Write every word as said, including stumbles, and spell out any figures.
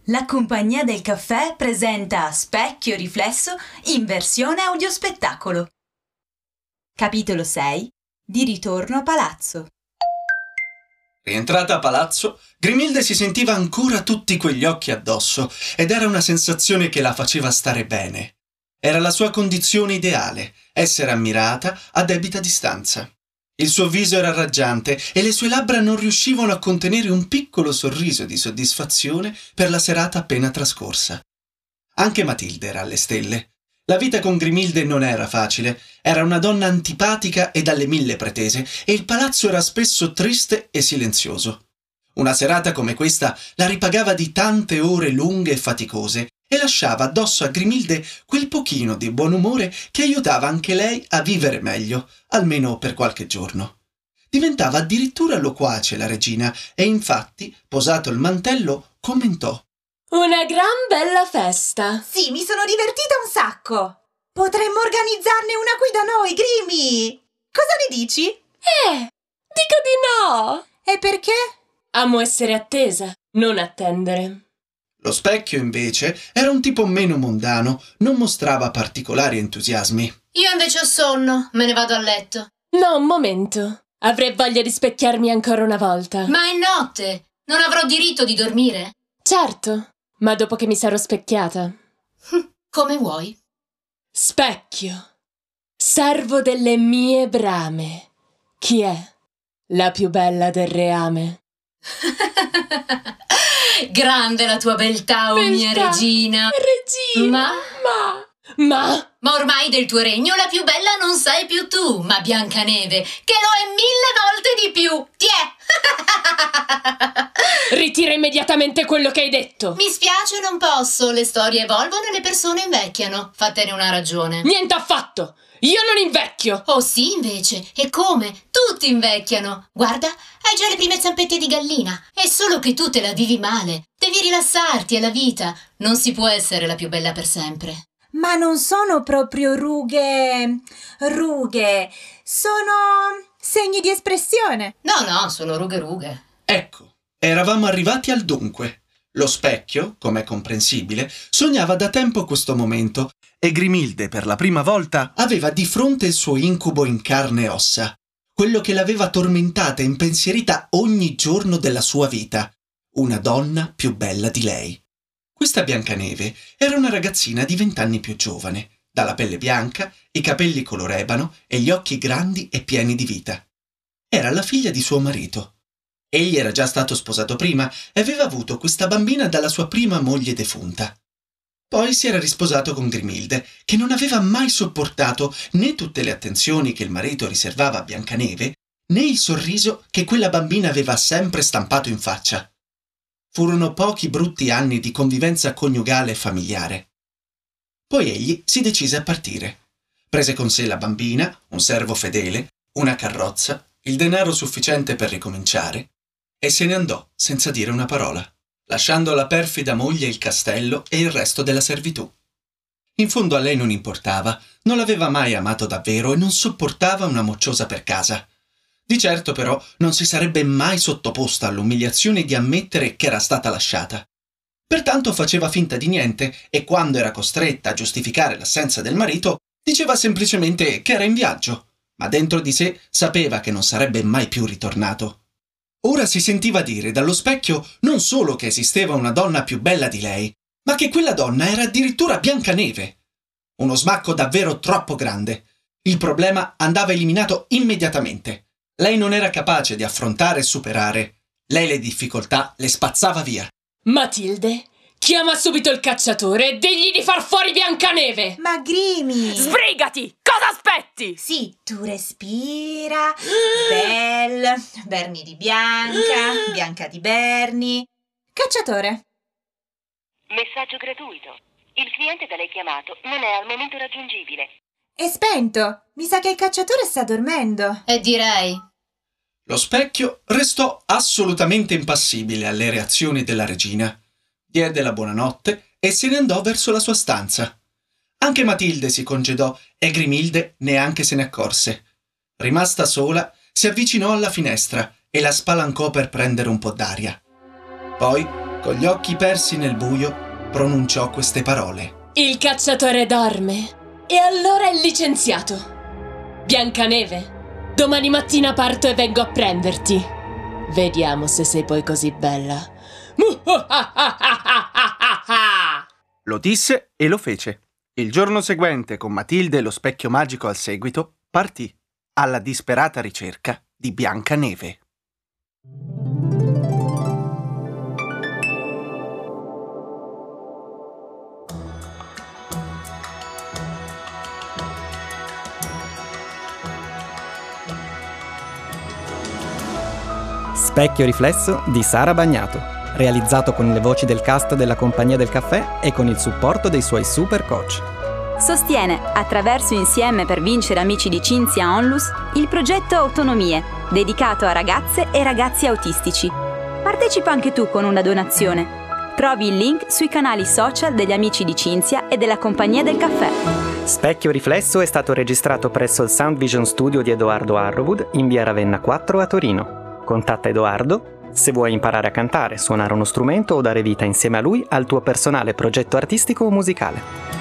La Compagnia del Caffè presenta Specchio Riflesso in versione audiospettacolo. Capitolo sei. Di ritorno a palazzo. Rientrata a palazzo, Grimilde si sentiva ancora tutti quegli occhi addosso ed era una sensazione che la faceva stare bene. Era la sua condizione ideale, essere ammirata a debita distanza. Il suo viso era raggiante e le sue labbra non riuscivano a contenere un piccolo sorriso di soddisfazione per la serata appena trascorsa. Anche Matilde era alle stelle. La vita con Grimilde non era facile, era una donna antipatica e dalle mille pretese, e il palazzo era spesso triste e silenzioso. Una serata come questa la ripagava di tante ore lunghe e faticose e lasciava addosso a Grimilde quel pochino di buon umore che aiutava anche lei a vivere meglio, almeno per qualche giorno. Diventava addirittura loquace la regina e infatti, posato il mantello, commentò: «Una gran bella festa!» «Sì, mi sono divertita un sacco! Potremmo organizzarne una qui da noi, Grimi! Cosa ne dici?» «Eh, dico di no!» «E perché?» «Amo essere attesa, non attendere!» Lo specchio, invece, era un tipo meno mondano, non mostrava particolari entusiasmi. «Io invece ho sonno, me ne vado a letto!» «No, un momento! Avrei voglia di specchiarmi ancora una volta!» «Ma è notte! Non avrò diritto di dormire?» «Certo! Ma dopo che mi sarò specchiata!» «Come vuoi!» «Specchio! Servo delle mie brame! Chi è la più bella del reame?» «Grande la tua beltà, o mia regina!» «Regina! Ma? Ma? Ma? Ma ormai del tuo regno la più bella non sei più tu, ma Biancaneve, che lo è mille volte di più! Tiè!» «Ritira immediatamente quello che hai detto!» «Mi spiace, non posso. Le storie evolvono e le persone invecchiano. Fatene una ragione.» «Niente affatto! Io non invecchio!» «Oh sì, invece! E come? Tutti invecchiano! Guarda, hai già le prime zampette di gallina. È solo che tu te la vivi male. Devi rilassarti, è la vita. Non si può essere la più bella per sempre.» «Ma non sono proprio rughe... rughe. Sono segni di espressione.» «No, no, sono rughe rughe.» Ecco, eravamo arrivati al dunque. Lo specchio, come è comprensibile, sognava da tempo questo momento e Grimilde, per la prima volta, aveva di fronte il suo incubo in carne e ossa, quello che l'aveva tormentata e impensierita ogni giorno della sua vita, una donna più bella di lei. Questa Biancaneve era una ragazzina di vent'anni più giovane, dalla pelle bianca, i capelli color ebano e gli occhi grandi e pieni di vita. Era la figlia di suo marito. Egli era già stato sposato prima e aveva avuto questa bambina dalla sua prima moglie defunta. Poi si era risposato con Grimilde, che non aveva mai sopportato né tutte le attenzioni che il marito riservava a Biancaneve, né il sorriso che quella bambina aveva sempre stampato in faccia. Furono pochi brutti anni di convivenza coniugale e familiare. Poi egli si decise a partire. Prese con sé la bambina, un servo fedele, una carrozza, il denaro sufficiente per ricominciare, e se ne andò senza dire una parola, lasciando alla perfida moglie il castello e il resto della servitù. In fondo a lei non importava, non l'aveva mai amato davvero e non sopportava una mocciosa per casa. Di certo però non si sarebbe mai sottoposta all'umiliazione di ammettere che era stata lasciata. Pertanto faceva finta di niente e quando era costretta a giustificare l'assenza del marito, diceva semplicemente che era in viaggio, ma dentro di sé sapeva che non sarebbe mai più ritornato. Ora si sentiva dire dallo specchio non solo che esisteva una donna più bella di lei, ma che quella donna era addirittura Biancaneve. Uno smacco davvero troppo grande. Il problema andava eliminato immediatamente. Lei non era capace di affrontare e superare. Lei le difficoltà le spazzava via. «Matilde, chiama subito il cacciatore e digli di far fuori Biancaneve!» «Ma Grimi...» «Sbrigati! Cosa aspetti?» «Sì, tu respira... Belle... Berni di Bianca... Bianca di Berni... Cacciatore.» Messaggio gratuito. Il cliente da lei chiamato non è al momento raggiungibile. «È spento. Mi sa che il cacciatore sta dormendo.» E direi. Lo specchio restò assolutamente impassibile alle reazioni della regina. Diede la buonanotte e se ne andò verso la sua stanza. Anche Matilde si congedò e Grimilde neanche se ne accorse. Rimasta sola, si avvicinò alla finestra e la spalancò per prendere un po' d'aria. Poi Con gli occhi persi nel buio, pronunciò queste parole. Il cacciatore dorme e allora è licenziato. Biancaneve, domani mattina parto e vengo a prenderti. Vediamo se sei poi così bella. Lo disse e lo fece. Il giorno seguente, con Matilde e lo specchio magico al seguito, partì alla disperata ricerca di Biancaneve. Specchio riflesso di Sara Bagnato, realizzato con le voci del cast della Compagnia del Caffè e con il supporto dei suoi super coach. Sostiene, attraverso Insieme per vincere Amici di Cinzia Onlus, il progetto Autonomie, dedicato a ragazze e ragazzi autistici. Partecipa anche tu con una donazione. Trovi il link sui canali social degli Amici di Cinzia e della Compagnia del Caffè. Specchio riflesso è stato registrato presso il Sound Vision Studio di Edoardo Arrowood in via Ravenna quattro a Torino. Contatta Edoardo se vuoi imparare a cantare, suonare uno strumento o dare vita insieme a lui al tuo personale progetto artistico o musicale.